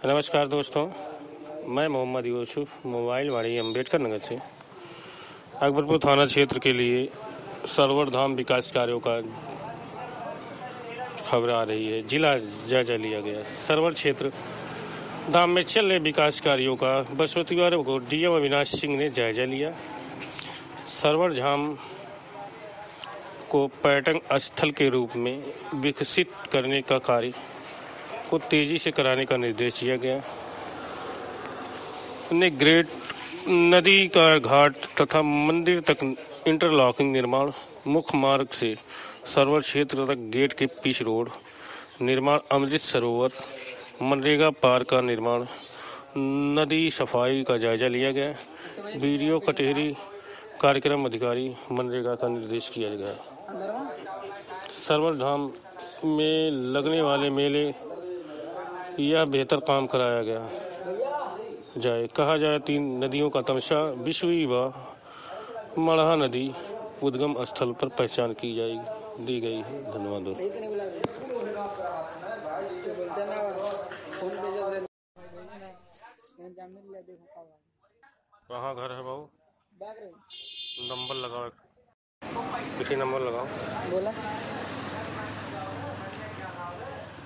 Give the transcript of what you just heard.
नमस्कार दोस्तों, मैं मोहम्मद यूसुफ मोबाइल वाड़ी अम्बेडकर नगर से अकबरपुर थाना क्षेत्र के लिए सरवर धाम विकास कार्यों का खबर आ रही है। जिला जायजा लिया गया। सरवर क्षेत्र धाम में चल रहे विकास कार्यों का बृहस्पतिवार को डीएम अविनाश सिंह ने जायजा लिया। सरवर धाम को पर्यटन स्थल के रूप में विकसित करने का कार्य को तेजी से कराने का निर्देश दिया गया। ग्रेट नदी का घाट तथा मंदिर तक इंटरलॉकिंग निर्माण, मुख्य मार्ग से सरवर क्षेत्र तक गेट के पिच रोड निर्माण, अमृत सरोवर मनरेगा पार्क का निर्माण, नदी सफाई का जायजा लिया गया। वीडियो कटेहरी कार्यक्रम अधिकारी मनरेगा का निर्देश किया गया। सरवर धाम में लगने वाले मेले यह बेहतर काम कराया गया जाए। कहा जाए 3 नदियों का तमसा विश्वी व मड़हा नदी उद्गम स्थल पर पहचान की जाएगी दी गई है। धन्यवाद। कहाँ घर है बाबू? नंबर लगाओ, किसी नंबर लगाओ। बोला